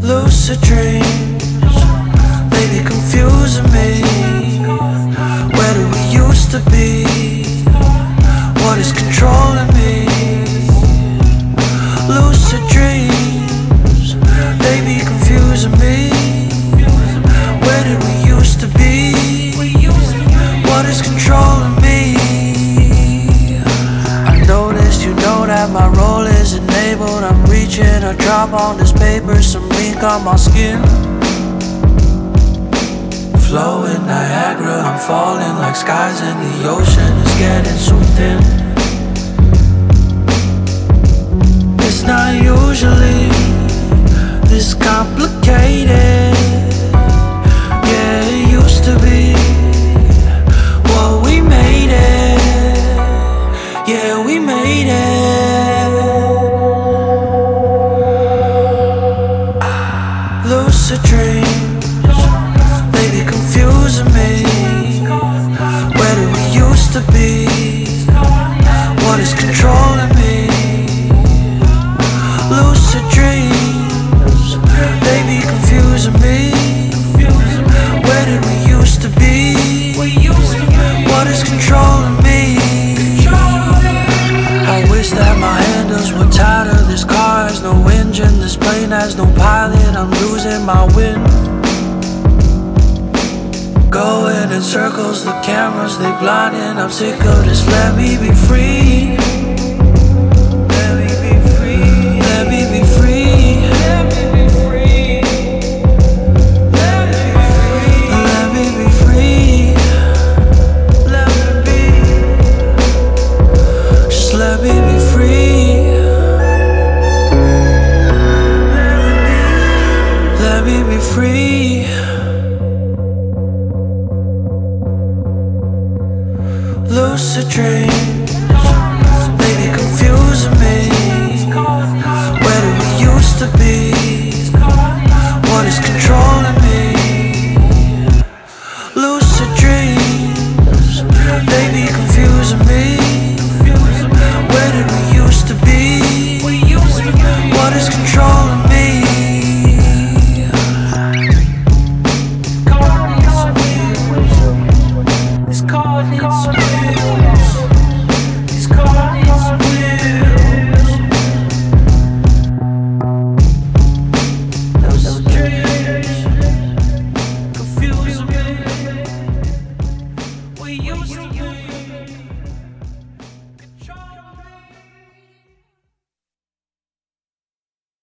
Lucid dreams, they be confusing me. Where do we used to be? What is controlling me? Lucid dreams, they be confusing me. Where did we used to be? What is controlling me? I noticed, you know that my role is enabled. I'm reaching a drop on this paper, some ink on my skin. Flowing Niagara, I'm falling like skies in the ocean. It's getting so thin. It's not usually this complicated. Yeah, it used to be. Well, we made it. Yeah, we made it. Lucid dreams, they be confusing me. Where do we used to be? What is controlling me? Lucid dreams, they be confusing me. Where did we used to be? What is controlling me? I wish that my handles were tighter. This car has no engine, this plane has no pilot. I'm losing my wind. Going in circles, the cameras, they blinding. I'm sick of this, let me be free. Let me be free. Let me be free. Let me be free. Let me be free. Let me be. Just let me be free. Let me be free. Lucid dreams, they be confusing me. Where do we used to be? What is controlling me? Lucid dreams, they be confusing me. Where did we used to be? What is controlling me? This car needs wheels. This car needs wheels. Those dreams confusing me. We used to be.